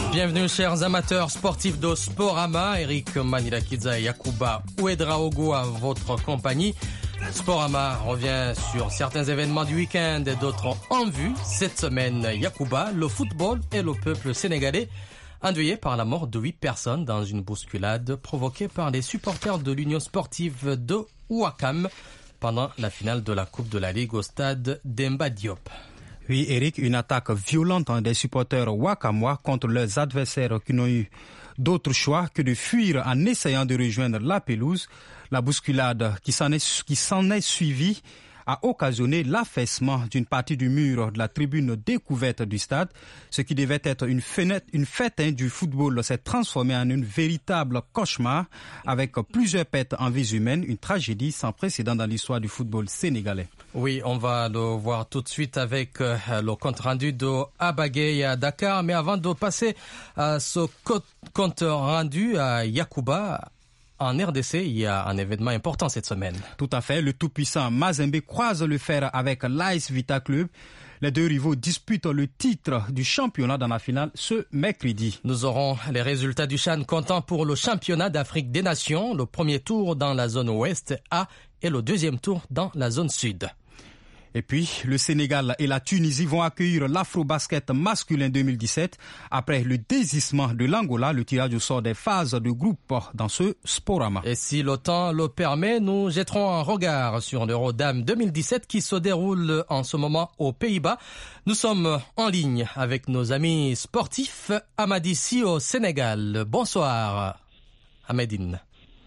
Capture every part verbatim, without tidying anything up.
Bienvenue chers amateurs sportifs de Sporama, Eric Manilakidza et Yacouba Ouedraogo à votre compagnie. Sporama revient sur certains événements du week-end et d'autres en vue. Cette semaine, Yacouba, le football et le peuple sénégalais endeuillés par la mort de huit personnes dans une bousculade provoquée par les supporters de l'Union sportive de Ouakam pendant la finale de la Coupe de la Ligue au stade Demba Diop. Oui, Eric, une attaque violente des supporters wakamois contre leurs adversaires qui n'ont eu d'autre choix que de fuir en essayant de rejoindre la pelouse. La bousculade qui s'en est, qui s'en est suivie a occasionné l'affaissement d'une partie du mur de la tribune découverte du stade. Ce qui devait être une, fenêtre, une fête hein, du football s'est transformé en une véritable cauchemar avec plusieurs pertes en vies humaines, une tragédie sans précédent dans l'histoire du football sénégalais. Oui, on va le voir tout de suite avec euh, le compte rendu de Abagay à Dakar. Mais avant de passer à ce compte rendu à Yacouba, en R D C, il y a un événement important cette semaine. Tout à fait. Le tout-puissant Mazembe croise le fer avec l'A S Vita Club. Les deux rivaux disputent le titre du championnat dans la finale ce mercredi. Nous aurons les résultats du CHAN comptant pour le championnat d'Afrique des Nations. Le premier tour dans la zone ouest A et le deuxième tour dans la zone sud. Et puis, le Sénégal et la Tunisie vont accueillir l'Afro-Basket masculin deux mille dix-sept. Après le désistement de l'Angola, le tirage au sort des phases de groupe dans ce Sporama. Et si le temps le permet, nous jetterons un regard sur l'Eurodame deux mille dix-sept qui se déroule en ce moment aux Pays-Bas. Nous sommes en ligne avec nos amis sportifs. Amadi Si au Sénégal. Bonsoir, Amédine.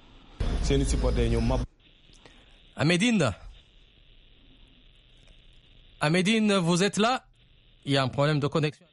Amédine. Amédine, vous êtes là? Il y a un problème de connexion.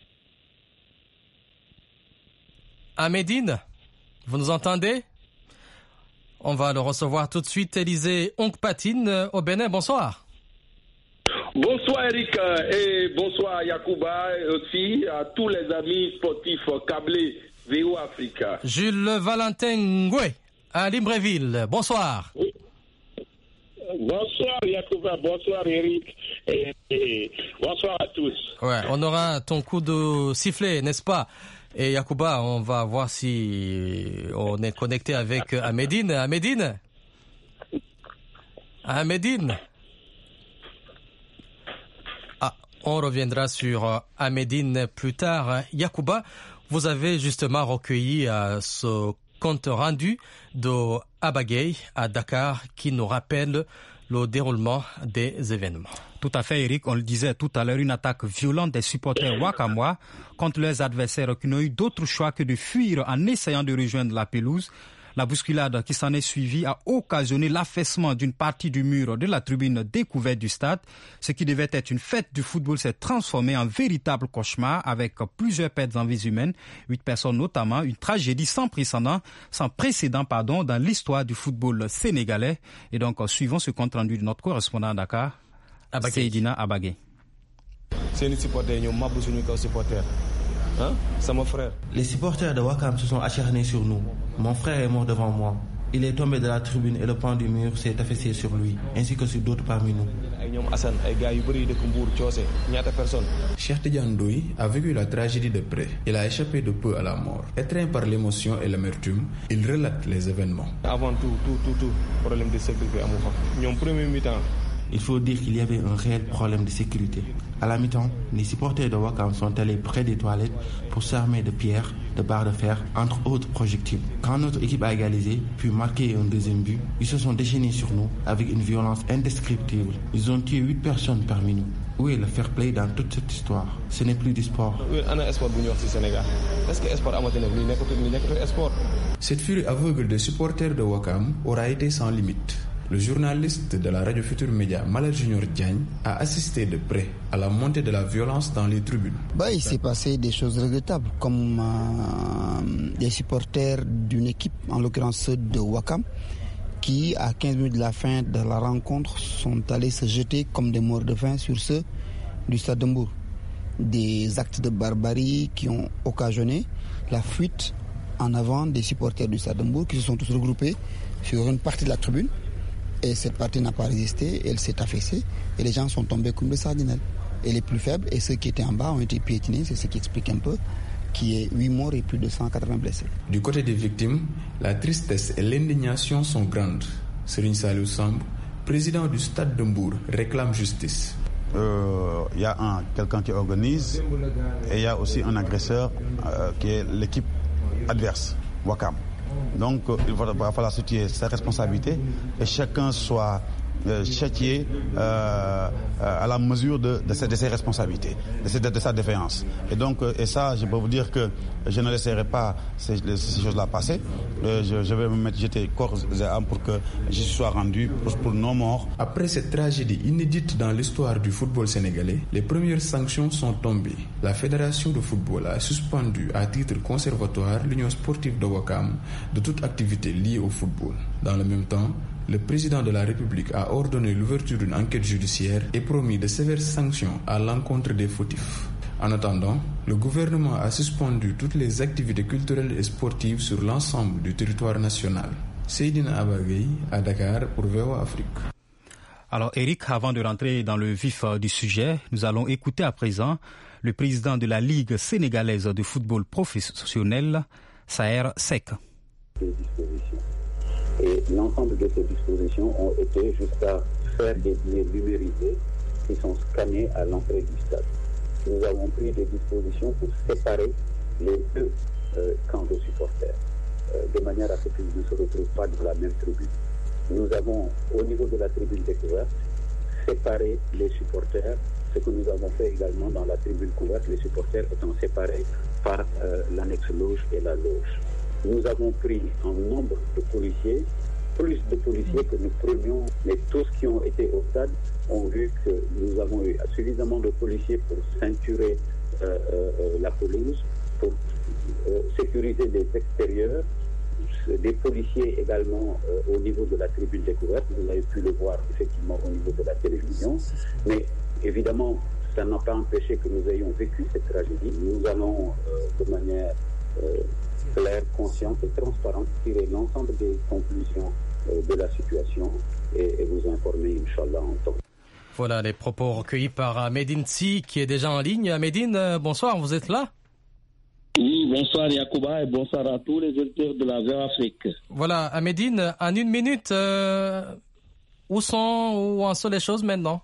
Amédine, vous nous entendez? On va le recevoir tout de suite. Élisée Onkpatine au Bénin, bonsoir. Bonsoir Eric et bonsoir Yacouba et aussi à tous les amis sportifs câblés V O Africa. Jules Valentin Ngoué à Libreville, bonsoir. Oui. Bonsoir Yacouba, bonsoir Eric et, et bonsoir à tous. Ouais, on aura ton coup de sifflet, n'est-ce pas? Et Yacouba, on va voir si on est connecté avec Amédine. Amédine Amédine Ah, on reviendra sur Amédine plus tard. Yacouba, vous avez justement recueilli euh, ce compte rendu de Abagay à Dakar qui nous rappelle le déroulement des événements. Tout à fait, Eric. On le disait tout à l'heure, une attaque violente des supporters wakamois contre leurs adversaires qui n'ont eu d'autre choix que de fuir en essayant de rejoindre la pelouse. La bousculade qui s'en est suivie a occasionné l'affaissement d'une partie du mur de la tribune découverte du stade. Ce qui devait être une fête du football s'est transformé en véritable cauchemar avec plusieurs pertes en vies humaines, huit personnes notamment, une tragédie sans précédent, sans précédent pardon, dans l'histoire du football sénégalais. Et donc, suivons ce compte rendu de notre correspondant à Dakar, Abagay. Seydina Abagay. C'est une supporter, nous m'abusons sur nos supporters. Hein? C'est mon frère. Les supporters de Ouakam se sont acharnés sur nous. Mon frère est mort devant moi. Il est tombé de la tribune et le pan du mur s'est affaissé sur lui, ainsi que sur d'autres parmi nous. Cheikh Tidiane Ndoye a vécu la tragédie de près. Il a échappé de peu à la mort. Étreint par l'émotion et l'amertume, il relate les événements. Avant tout, tout, tout, tout, problème de sécurité à mon premier mi-temps. Il faut dire qu'il y avait un réel problème de sécurité. À la mi-temps, les supporters de Ouakam sont allés près des toilettes pour s'armer de pierres, de barres de fer, entre autres projectiles. Quand notre équipe a égalisé, puis marqué un deuxième but, ils se sont déchaînés sur nous avec une violence indescriptible. Ils ont tué huit personnes parmi nous. Où est le fair play dans toute cette histoire? Ce n'est plus du sport. Cette furie aveugle des supporters de Ouakam aura été sans limite. Le journaliste de la radio Futur Média, Malal Junior Diagne, a assisté de près à la montée de la violence dans les tribunes. Bah, il s'est passé des choses regrettables, comme euh, des supporters d'une équipe, en l'occurrence ceux de Ouakam, qui, à quinze minutes de la fin de la rencontre, sont allés se jeter comme des morts de faim sur ceux du Stade de Mbour. Des actes de barbarie qui ont occasionné la fuite en avant des supporters du Stade de Mbour qui se sont tous regroupés sur une partie de la tribune. Et cette partie n'a pas résisté, elle s'est affaissée et les gens sont tombés comme des sardinelles. Et les plus faibles et ceux qui étaient en bas ont été piétinés, c'est ce qui explique un peu qui est huit morts et plus de cent quatre-vingts blessés. Du côté des victimes, la tristesse et l'indignation sont grandes. Serigne Saliou Samb, président du Stade de Mbour, réclame justice. Il euh, y a un, quelqu'un qui organise et il y a aussi un agresseur euh, qui est l'équipe adverse, Ouakam. Donc euh, il va, va falloir situer sa responsabilité et chacun soit euh, châtié euh, à la mesure de, de, ses, de ses responsabilités, de, ses, de, de sa défaillance. Et donc, euh, et ça, je peux vous dire que je ne laisserai pas ces, ces choses-là passer. Euh, je, je vais me mettre jeter corps et âme pour que je sois rendu pour, pour nos morts. Après cette tragédie inédite dans l'histoire du football sénégalais, les premières sanctions sont tombées. La Fédération de football a suspendu à titre conservatoire l'Union sportive de Ouakam de toute activité liée au football. Dans le même temps, le président de la République a ordonné l'ouverture d'une enquête judiciaire et promis de sévères sanctions à l'encontre des fautifs. En attendant, le gouvernement a suspendu toutes les activités culturelles et sportives sur l'ensemble du territoire national. Seydina Abargueye à Dakar pour V O A Afrique. Alors Eric, avant de rentrer dans le vif du sujet, nous allons écouter à présent le président de la Ligue sénégalaise de football professionnel, Saher Seck. Et l'ensemble de ces dispositions ont été jusqu'à faire des billets numérisés qui sont scannés à l'entrée du stade. Nous avons pris des dispositions pour séparer les deux euh, camps de supporters, euh, de manière à ce qu'ils ne se retrouvent pas dans la même tribune. Nous avons, au niveau de la tribune découverte, séparé les supporters, ce que nous avons fait également dans la tribune couverte, les supporters étant séparés par euh, l'annexe loge et la loge. Nous avons pris un nombre de policiers, plus de policiers que nous prenions, mais tous qui ont été au stade ont vu que nous avons eu suffisamment de policiers pour ceinturer euh, euh, la pelouse, pour euh, sécuriser les extérieurs, des policiers également euh, au niveau de la tribune découverte. Vous avez pu le voir effectivement au niveau de la télévision, mais évidemment, ça n'a pas empêché que nous ayons vécu cette tragédie. Nous allons euh, de manière euh, claire, consciente et transparente tirer l'ensemble des conclusions euh, de la situation et, et vous informer, Inch'Allah, en temps. Voilà les propos recueillis par Medine Tsi qui est déjà en ligne. Medine, bonsoir, vous êtes là? Oui, bonsoir Yacouba et bonsoir à tous les auditeurs de la V O A Afrique. Voilà, Medine, en une minute, euh, où sont où en sont les choses maintenant?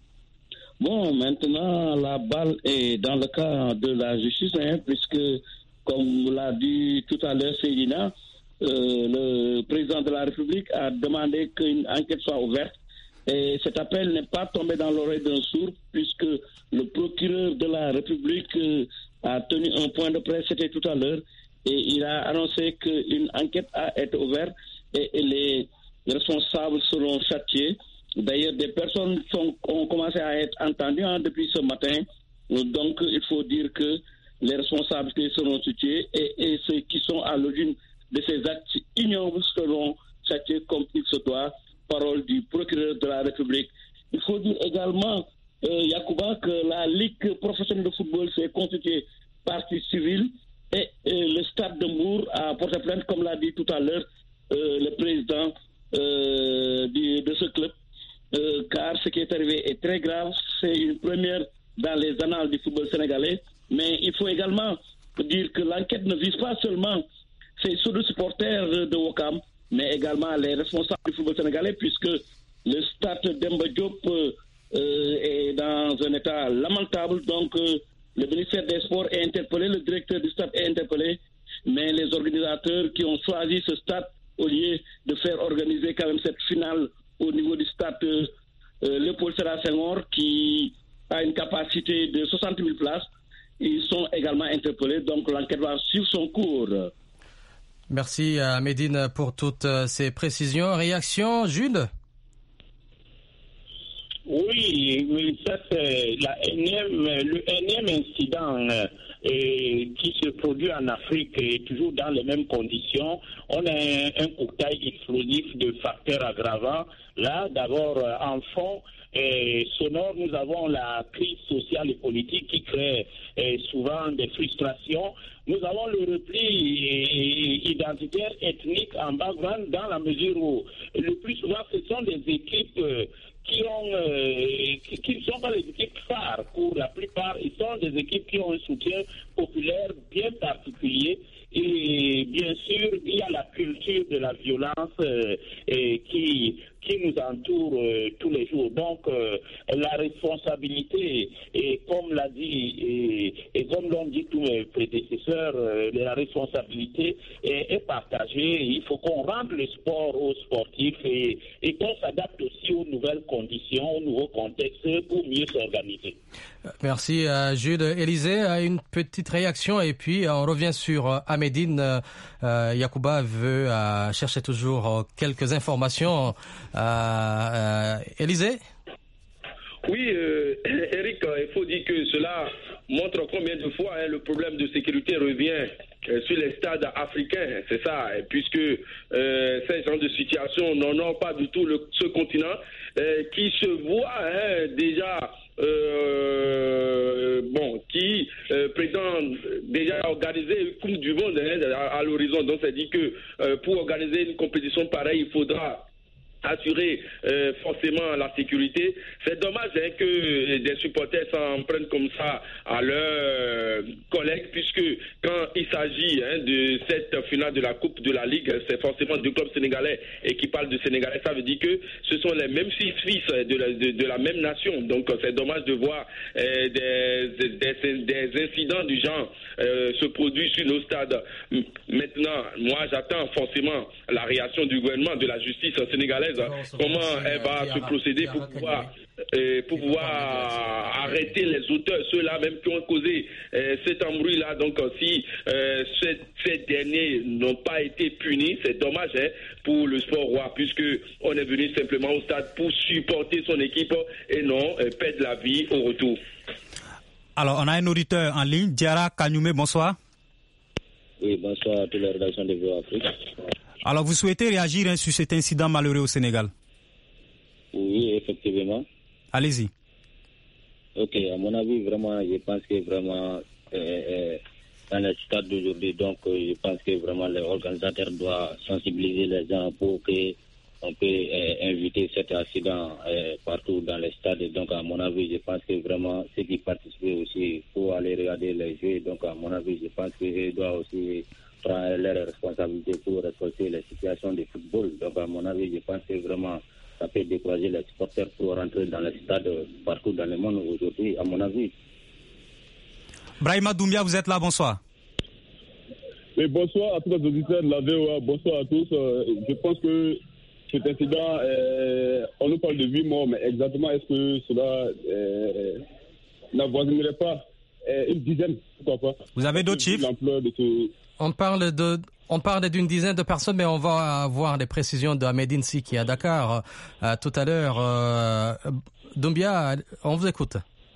Bon, maintenant la balle est dans le cas de la justice, hein, puisque comme l'a dit tout à l'heure Seydina, euh, le président de la République a demandé qu'une enquête soit ouverte. Et cet appel n'est pas tombé dans l'oreille d'un sourd, puisque le procureur de la République euh, a tenu un point de presse, c'était tout à l'heure, et il a annoncé qu'une enquête a été ouverte et, et les responsables seront châtiés. D'ailleurs, des personnes sont, ont commencé à être entendues hein, depuis ce matin. Donc, il faut dire que les responsabilités seront châtiées et, et ceux qui sont à l'origine de ces actes ignobles seront châtiés comme il se doit. Parole du procureur de la République. Il faut dire également, euh, Yacouba, que la Ligue professionnelle de football s'est constituée partie civile et euh, le Stade de Mbour a porté plainte, comme l'a dit tout à l'heure euh, le président euh, du, de ce club, euh, car ce qui est arrivé est très grave. C'est une première dans les annales du football sénégalais, mais il faut également dire que l'enquête ne vise pas seulement ces pseudo supporters de Ouakam, mais également les responsables du football sénégalais, puisque le stade Demba Diop euh, est dans un état lamentable. Donc, euh, le ministère des Sports est interpellé, le directeur du stade est interpellé, mais les organisateurs qui ont choisi ce stade, au lieu de faire organiser quand même cette finale au niveau du stade euh, Léopold Sédar Senghor, qui a une capacité de soixante mille places, ils sont également interpellés. Donc, l'enquête va suivre son cours. Merci à Medine pour toutes ces précisions. Réaction, Jules? Oui, ça c'est la énième, le énième incident euh, qui se produit en Afrique et toujours dans les mêmes conditions. On a un, un cocktail explosif de facteurs aggravants. Là, d'abord, euh, en fond et sonore, nous avons la crise sociale et politique qui crée euh, souvent des frustrations. Nous avons le repli identitaire ethnique en background dans la mesure où le plus souvent ce sont des équipes euh, qui ont, euh, qui, qui ne sont pas les équipes phares. Pour la plupart, ils sont des équipes qui ont un soutien populaire bien particulier. Et bien sûr, il y a la culture de la violence euh, et qui, qui nous entoure euh, tous les jours. Donc, euh, la responsabilité, et comme l'a dit, et, et comme l'ont dit tous mes prédécesseurs, euh, la responsabilité est, est partagée. Il faut qu'on rende le sport aux sportifs et, et qu'on s'adapte aussi aux nouvelles conditions, aux nouveaux contextes pour mieux s'organiser. Merci euh, Jude. Élisée a une petite réaction et puis on revient sur euh, Ahmedine. Euh, Yacouba veut euh, chercher toujours euh, quelques informations. Euh, euh, Élisée? Oui, euh, Eric, il faut dire que cela montre combien de fois hein, le problème de sécurité revient euh, sur les stades africains, c'est ça, puisque euh, ces genres de situations n'en ont pas du tout le, ce continent euh, qui se voit hein, déjà Euh, bon, qui euh, prétend déjà organiser une Coupe du Monde hein, à, à l'horizon. Donc, ça dit que euh, pour organiser une compétition pareille, il faudra assurer euh, forcément la sécurité. C'est dommage hein, que des supporters s'en prennent comme ça à leurs collègues, puisque quand il s'agit hein, de cette finale de la Coupe de la Ligue, c'est forcément deux clubs sénégalais et qui parlent de sénégalais. Ça veut dire que ce sont les mêmes six fils de la, de, de la même nation. Donc c'est dommage de voir euh, des, des, des incidents du genre euh, se produire sur nos stades. Maintenant, moi j'attends forcément la réaction du gouvernement, de la justice sénégalaise. Comment elle va se procéder pour pouvoir, euh, pour pouvoir arrêter les auteurs, ceux-là même qui ont causé euh, cet embrouille-là. Donc si euh, ces, ces derniers n'ont pas été punis, c'est dommage hein, pour le sport roi, puisque on est venu simplement au stade pour supporter son équipe et non euh, perdre la vie au retour. Alors, on a un auditeur en ligne, Diara Kanyume, bonsoir. Oui, bonsoir à toute la rédaction de V O Afrique. Alors, vous souhaitez réagir hein, sur cet incident malheureux au Sénégal? Oui, effectivement. Allez-y. Ok, à mon avis, vraiment, je pense que vraiment, euh, euh, dans le stade d'aujourd'hui, donc, euh, je pense que vraiment les organisateurs doivent sensibiliser les gens pour qu'on puisse euh, inviter cet accident euh, partout dans les stades. Donc, à mon avis, je pense que vraiment, ceux qui participent aussi, pour aller regarder les jeux, donc, à mon avis, je pense qu'ils doivent aussi prendre leurs responsabilités pour respecter les situations de football. Donc, à mon avis, je pense que vraiment, ça peut décourager les supporters pour rentrer dans les stades partout dans le monde aujourd'hui, à mon avis. Brahima Doumbia, vous êtes là, bonsoir. Oui, bonsoir à tous les auditeurs de la V O A, bonsoir à tous. Euh, je pense que cet incident, euh, on nous parle de huit morts, mais exactement, est-ce que cela euh, n'avoisinerait pas euh, une dizaine, pourquoi pas? Vous avez d'autres chiffres? De ce... On parle de... On parle d'une dizaine de personnes, mais on va avoir des précisions de Ahmedine Si qui est à Dakar euh, tout à l'heure. Euh, Doumbia, on vous écoute.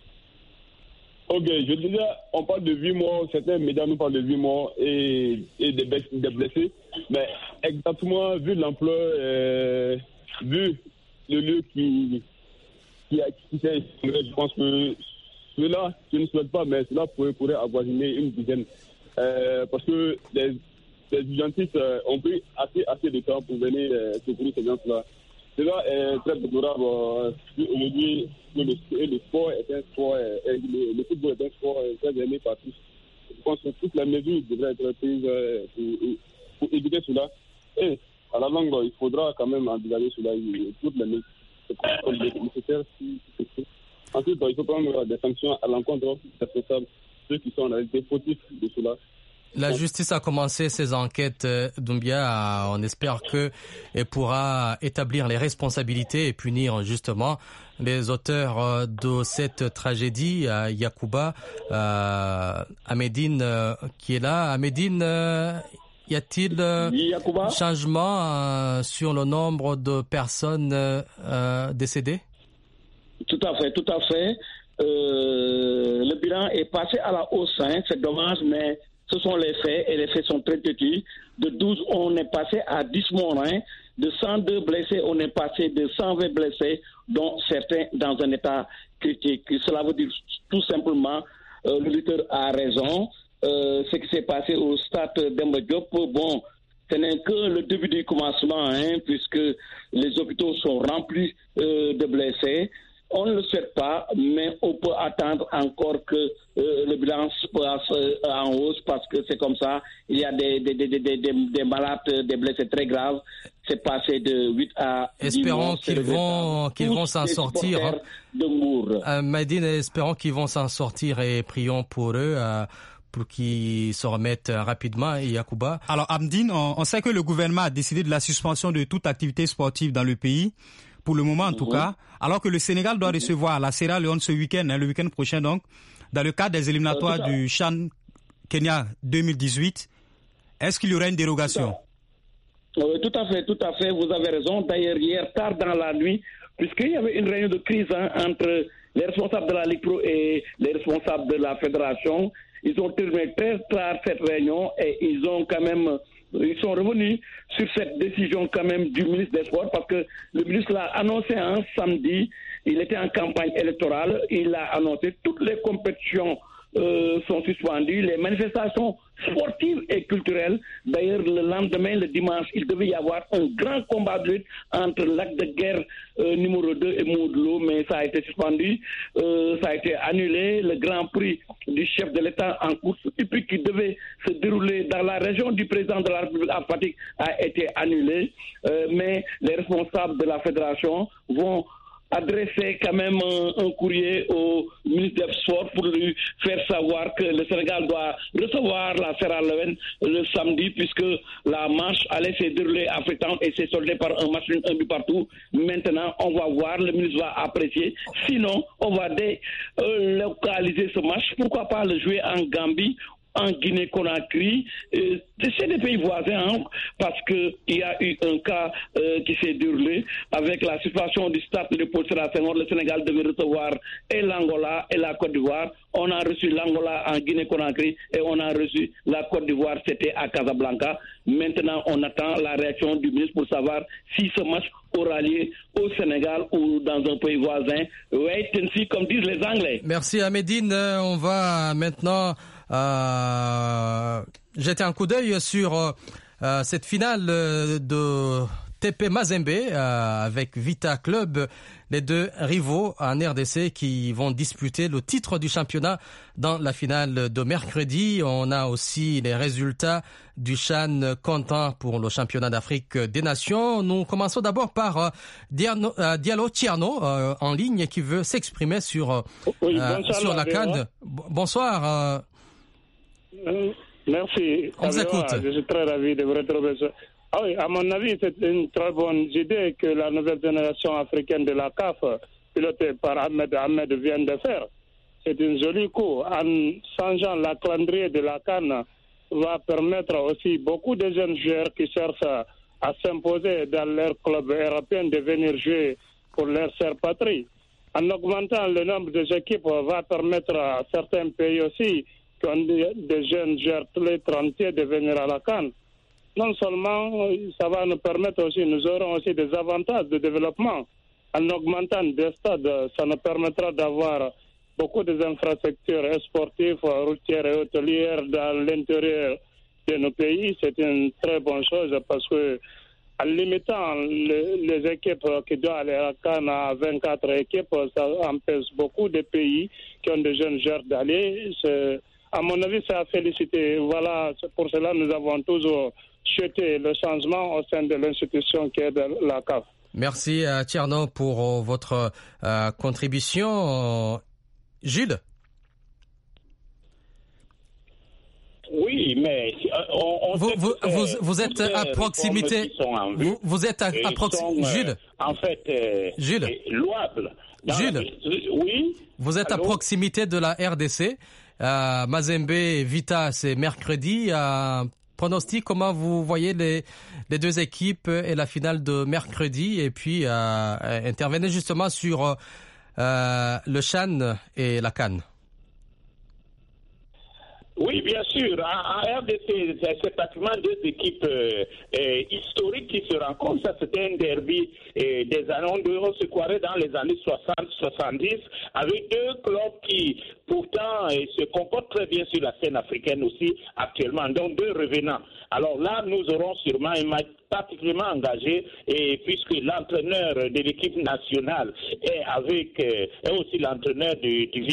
Ok, je disais, on parle de huit morts, certains médias nous parlent de huit morts et, et des, des blessés, mais exactement, vu l'ampleur, euh, vu le lieu qui, qui a qui s'est, je pense que cela, je ne souhaite pas, mais cela pourrait, pourrait avoisiner une dizaine. Euh, parce que les Les urgentistes euh, ont pris assez, assez de temps pour venir euh, secourir ces gens-là. Cela est très déplorable. Euh, Aujourd'hui, le, le sport est un sport, euh, le, le football est un sport euh, très aimé par tous. Je pense que toutes les mesures devraient être prises euh, pour, pour éviter cela. Et à la longue, il faudra quand même envisager cela. Toutes les mesures nécessaires. Ensuite, il faut prendre des sanctions à l'encontre des responsables, ceux qui sont en réalité fautifs de cela. La justice a commencé ses enquêtes, Doumbia. On espère qu'elle pourra établir les responsabilités et punir justement les auteurs de cette tragédie. Yacouba, euh, Ahmedine euh, qui est là. Ahmedine, euh, y a-t-il euh, changement euh, sur le nombre de personnes euh, décédées? Tout à fait, tout à fait. Euh, le bilan est passé à la hausse, hein, c'est dommage, mais ce sont les faits, et les faits sont très petits. De douze, on est passé à dix morts. Hein. De cent deux blessés, on est passé de cent vingt blessés, dont certains dans un état critique. Cela veut dire tout simplement, euh, le lutteur a raison. Euh, ce qui s'est passé au stade Demba Diop, bon, ce n'est que le début du commencement, hein, puisque les hôpitaux sont remplis euh, de blessés. On ne le souhaite pas, mais on peut attendre encore que euh, le bilan passe euh, en hausse parce que c'est comme ça. Il y a des, des, des, des, des, des malades, des blessés très graves. C'est passé de huit à dix Espérons mois. qu'ils vont, qu'ils vont s'en sortir. Euh, Medine, espérons qu'ils vont s'en sortir et prions pour eux. Euh, pour qu'ils se remettent rapidement. Et Yacouba. Alors, Amdine, on, on sait que le gouvernement a décidé de la suspension de toute activité sportive dans le pays, pour le moment en tout mmh. cas, alors que le Sénégal doit mmh. recevoir la Sierra Leone ce week-end, hein, le week-end prochain donc, dans le cadre des éliminatoires euh, du CHAN Kenya deux mille dix-huit. Est-ce qu'il y aura une dérogation? Oui, tout à fait, tout à fait, vous avez raison. D'ailleurs, hier tard dans la nuit, puisqu'il y avait une réunion de crise hein, entre les responsables de la Ligue Pro et les responsables de la Fédération, ils ont terminé très tard cette réunion et ils ont quand même, ils sont revenus sur cette décision quand même du ministre des Sports parce que le ministre l'a annoncé un samedi, il était en campagne électorale, il a annoncé toutes les compétitions euh, sont suspendues, les manifestations sportives et culturelles. D'ailleurs, le lendemain, le dimanche, il devait y avoir un grand combat de lutte entre l'acte de guerre euh, numéro deux et Moudlo, mais ça a été suspendu, euh, ça a été annulé. Le grand prix du chef de l'État en course hippique qui devait se dérouler dans la région du président de la République à Fatick a été annulé, euh, mais les responsables de la fédération vont adresser quand même un, un courrier au ministre des Sports pour lui faire savoir que le Sénégal doit recevoir la Sierra Leone le samedi puisque la marche allait se dérouler à Freetown et s'est soldée par un match un but partout. Maintenant, on va voir, le ministre va apprécier. Sinon, on va délocaliser ce match. Pourquoi pas le jouer en Gambie, en Guinée-Conakry, euh, c'est des pays voisins, hein, parce qu'il y a eu un cas euh, qui s'est déroulé avec la situation du stade de Léopold Sédar Senghor. Le Sénégal devait recevoir et l'Angola et la Côte d'Ivoire. On a reçu l'Angola en Guinée-Conakry et on a reçu la Côte d'Ivoire, c'était à Casablanca. Maintenant, on attend la réaction du ministre pour savoir si ce match aura lieu au Sénégal ou dans un pays voisin. Wait and see, comme disent les Anglais. Merci Ahmedine. On va maintenant Euh, jeter un coup d'œil sur euh, cette finale de T P Mazembe euh, avec Vita Club, les deux rivaux en R D C qui vont disputer le titre du championnat dans la finale de mercredi. On a aussi les résultats du CHAN comptant pour le championnat d'Afrique des Nations. Nous commençons d'abord par euh, Diano, euh, Diallo Tierno euh, en ligne qui veut s'exprimer sur, euh, oui, euh, sur la CAN. Bonsoir. Euh, Merci. On vous écoute. Je suis très ravi de vous retrouver. Ah oui, à mon avis, c'est une très bonne idée que la nouvelle génération africaine de la C A F, pilotée par Ahmed Ahmed, vient de faire. C'est un joli coup. En changeant la calendrier de la CAN, va permettre aussi beaucoup de jeunes joueurs qui cherchent à, à s'imposer dans leur club européen de venir jouer pour leur sœur patrie. En augmentant le nombre des équipes, va permettre à certains pays aussi qui ont des jeunes joueurs tous les trente de venir à la CAN. Non seulement ça va nous permettre aussi, nous aurons aussi des avantages de développement. En augmentant des stades, ça nous permettra d'avoir beaucoup d'infrastructures sportives, routières et hôtelières dans l'intérieur de nos pays. C'est une très bonne chose parce que en limitant les, les équipes qui doivent aller à la CAN à vingt-quatre équipes, ça empêche beaucoup de pays qui ont des jeunes joueurs d'aller. C'est, à mon avis, c'est à féliciter. Voilà, c'est pour cela que nous avons toujours souhaité le changement au sein de l'institution qui est de la C A F. Merci à Tierno pour euh, votre euh, contribution. Euh, Gilles? Oui, mais on, on vous, vous, vous, vous êtes à proximité. Vous, vous êtes à, à proximité. Gilles? En fait, euh, Gilles? Louable. Gilles? La... Oui? Vous êtes Allô? À proximité de la R D C. Euh, Mazembe et Vita, c'est mercredi. Euh, pronostic, comment vous voyez les, les deux équipes et la finale de mercredi? Et puis, euh, intervenez justement sur euh, le CHAN et la CAN. Oui, bien sûr. En R D C, c'est pratiquement deux équipes euh, euh, historiques qui se rencontrent. Ça, c'était un derby euh, des années, on se croirait dans les années soixante soixante-dix, avec deux clubs qui, pourtant, euh, se comportent très bien sur la scène africaine aussi actuellement. Donc, deux revenants. Alors là, nous aurons sûrement un match particulièrement engagé, et puisque l'entraîneur de l'équipe nationale est avec, euh, est aussi l'entraîneur du, du